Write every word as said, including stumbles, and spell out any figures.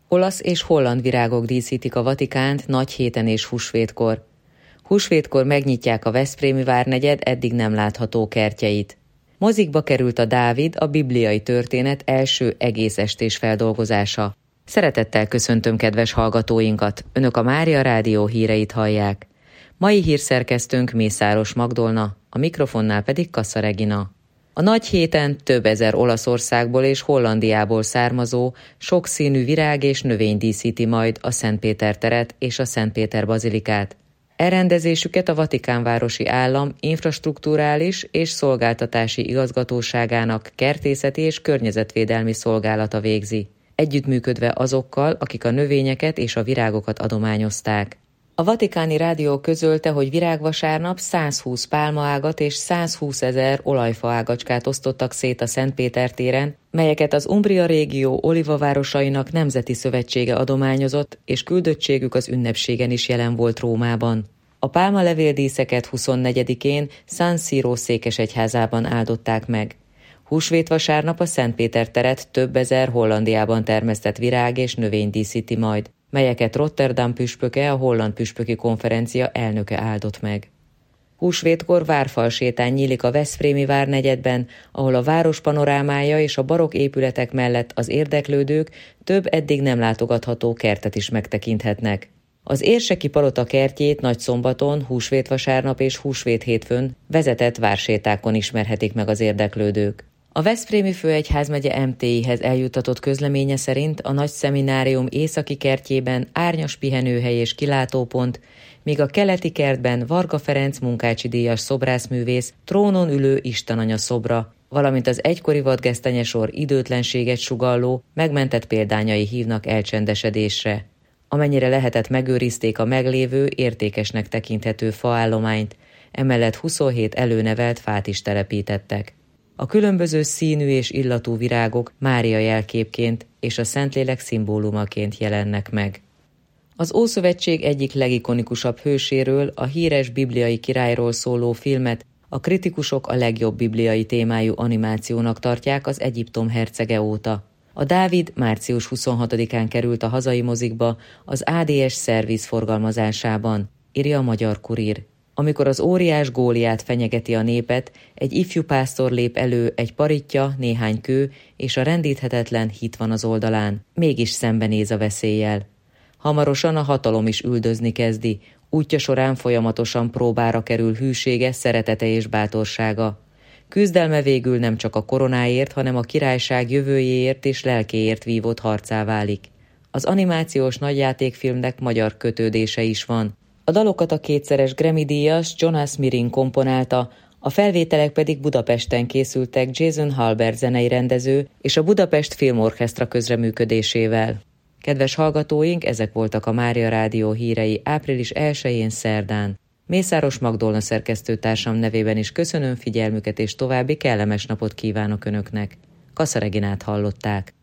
Olasz és holland virágok díszítik a Vatikánt nagy héten és húsvétkor. Húsvétkor megnyitják a veszprémi várnegyed eddig nem látható kertjeit. Mozikba került a Dávid, a bibliai történet első egész estés feldolgozása. Szeretettel köszöntöm kedves hallgatóinkat, Önök a Mária Rádió híreit hallják. Mai hírszerkesztőnk Mészáros Magdolna, a mikrofonnál pedig Kassa Regina. A nagy héten több ezer Olaszországból és Hollandiából származó, sokszínű virág és növény díszíti majd a Szent Péter teret és a Szent Péter bazilikát. Elrendezésüket a Vatikánvárosi Állam infrastrukturális és szolgáltatási igazgatóságának kertészeti és környezetvédelmi szolgálata végzi, együttműködve azokkal, akik a növényeket és a virágokat adományozták. A Vatikáni Rádió közölte, hogy virágvasárnap százhúsz pálmaágat és százhúszezer olajfaágacskát osztottak szét a Szent Péter téren, melyeket az Umbria régió olivavárosainak nemzeti szövetsége adományozott, és küldöttségük az ünnepségen is jelen volt Rómában. A pálmalevéldíszeket huszonnegyedikén San Siro székesegyházában áldották meg. Húsvétvasárnap a Szent Péter teret több ezer Hollandiában termesztett virág és növény díszíti majd, melyeket Rotterdam püspöke, a holland püspöki konferencia elnöke áldott meg. Húsvétkor várfalsétány nyílik a veszprémi várnegyedben, ahol a város panorámája és a barokk épületek mellett az érdeklődők több eddig nem látogatható kertet is megtekinthetnek. Az érseki palota kertjét nagyszombaton, húsvétvasárnap és húsvéthétfőn vezetett vársétákon ismerhetik meg az érdeklődők. A Veszprémi Főegyházmegye em té i-hez eljuttatott közleménye szerint a nagy szeminárium északi kertjében árnyas pihenőhely és kilátópont, míg a keleti kertben Varga Ferenc munkácsi díjas szobrászművész trónon ülő Istenanya szobra, valamint az egykori vadgesztenyesor időtlenséget sugalló, megmentett példányai hívnak elcsendesedésre. Amennyire lehetett, megőrizték a meglévő, értékesnek tekinthető faállományt, emellett huszonhét előnevelt fát is telepítettek. A különböző színű és illatú virágok Mária jelképként és a Szentlélek szimbólumaként jelennek meg. Az Ószövetség egyik legikonikusabb hőséről, a híres bibliai királyról szóló filmet a kritikusok a legjobb bibliai témájú animációnak tartják az Egyiptom hercege óta. A Dávid március huszonhatodikán került a hazai mozikba az á dé es Szerviz forgalmazásában, írja a Magyar Kurír. Amikor az óriás Góliát fenyegeti a népet, egy ifjú pásztor lép elő, egy paritja, néhány kő, és a rendíthetetlen hit van az oldalán. Mégis szembenéz a veszéllyel. Hamarosan a hatalom is üldözni kezdi, útja során folyamatosan próbára kerül hűsége, szeretete és bátorsága. Küzdelme végül nem csak a koronáért, hanem a királyság jövőjéért és lelkéért vívott harcá válik. Az animációs nagyjátékfilmnek magyar kötődése is van. A dalokat a kétszeres Grammy-díjas Jonas Mirin komponálta, a felvételek pedig Budapesten készültek Jason Halbert zenei rendező és a Budapest Filmorchestra közreműködésével. Kedves hallgatóink, ezek voltak a Mária Rádió hírei április elsején szerdán. Mészáros Magdolna szerkesztőtársam nevében is köszönöm figyelmüket és további kellemes napot kívánok Önöknek. Kassa Reginát hallották.